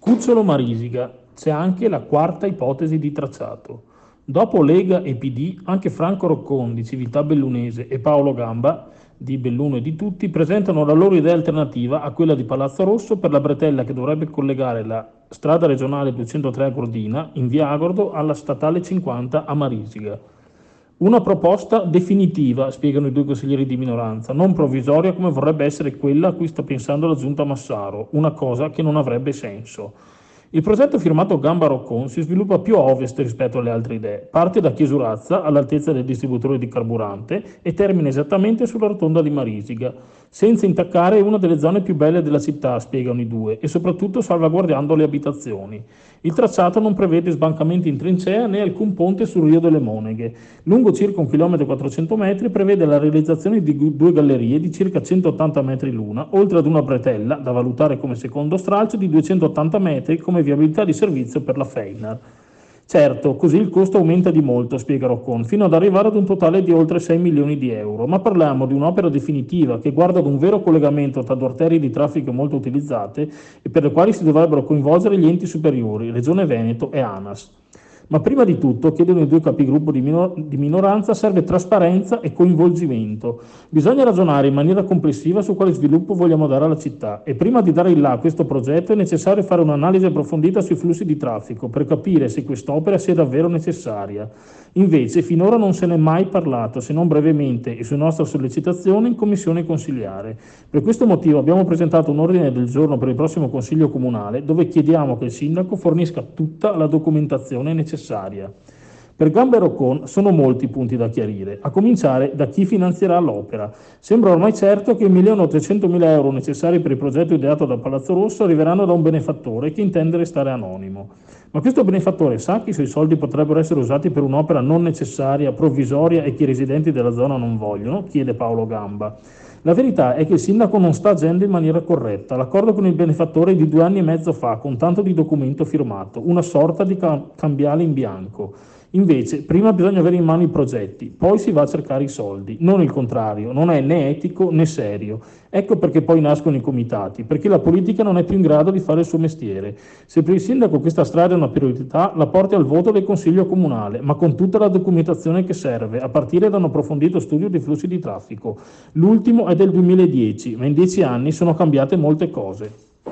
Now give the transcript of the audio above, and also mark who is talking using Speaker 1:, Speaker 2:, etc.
Speaker 1: Cucciolo Marisica, c'è anche la quarta ipotesi di tracciato. Dopo Lega e PD, anche Franco Roccon di Civiltà Bellunese e Paolo Gamba di Belluno e di Tutti presentano la loro idea alternativa a quella di Palazzo Rosso per la bretella che dovrebbe collegare la strada regionale 203 a Gordina in via Agordo alla statale 50 a Marisica. Una proposta definitiva, spiegano i due consiglieri di minoranza, non provvisoria come vorrebbe essere quella a cui sta pensando la giunta Massaro, una cosa che non avrebbe senso. Il progetto firmato Gamba-Roccon si sviluppa più a ovest rispetto alle altre idee, parte da Chiesurazza all'altezza del distributore di carburante e termina esattamente sulla rotonda di Marisica, senza intaccare una delle zone più belle della città, spiegano i due, e soprattutto salvaguardando le abitazioni. Il tracciato non prevede sbancamenti in trincea né alcun ponte sul Rio delle Moneghe. Lungo circa 1,4 km prevede la realizzazione di due gallerie di circa 180 metri l'una, oltre ad una bretella, da valutare come secondo stralcio, di 280 metri come viabilità di servizio per la Feynar. Certo, così il costo aumenta di molto, spiega Roccon, fino ad arrivare ad un totale di oltre 6 milioni di euro, ma parliamo di un'opera definitiva che guarda ad un vero collegamento tra due arterie di traffico molto utilizzate e per le quali si dovrebbero coinvolgere gli enti superiori, Regione Veneto e ANAS. Ma prima di tutto, chiedono i due capigruppo di minoranza, serve trasparenza e coinvolgimento. Bisogna ragionare in maniera complessiva su quale sviluppo vogliamo dare alla città e prima di dare il là a questo progetto è necessario fare un'analisi approfondita sui flussi di traffico per capire se quest'opera sia davvero necessaria. Invece finora non se n'è mai parlato, se non brevemente e su nostra sollecitazione in commissione consigliare. Per questo motivo abbiamo presentato un ordine del giorno per il prossimo Consiglio Comunale dove chiediamo che il Sindaco fornisca tutta la documentazione necessaria. Per Gamba e Roccon sono molti i punti da chiarire, a cominciare da chi finanzierà l'opera. Sembra ormai certo che i 1.800.000 euro necessari per il progetto ideato da Palazzo Rosso arriveranno da un benefattore che intende restare anonimo. Ma questo benefattore sa che i suoi soldi potrebbero essere usati per un'opera non necessaria, provvisoria e che i residenti della zona non vogliono? Chiede Paolo Gamba. La verità è che il sindaco non sta agendo in maniera corretta. L'accordo con il benefattore è di 2 anni e mezzo fa, con tanto di documento firmato, una sorta di cambiale in bianco. Invece, prima bisogna avere in mano i progetti, poi si va a cercare i soldi, non il contrario, non è né etico né serio. Ecco perché poi nascono i comitati, perché la politica non è più in grado di fare il suo mestiere. Se per il sindaco questa strada è una priorità, la porti al voto del Consiglio Comunale, ma con tutta la documentazione che serve, a partire da un approfondito studio dei flussi di traffico. L'ultimo è del 2010, ma in 10 anni sono cambiate molte cose.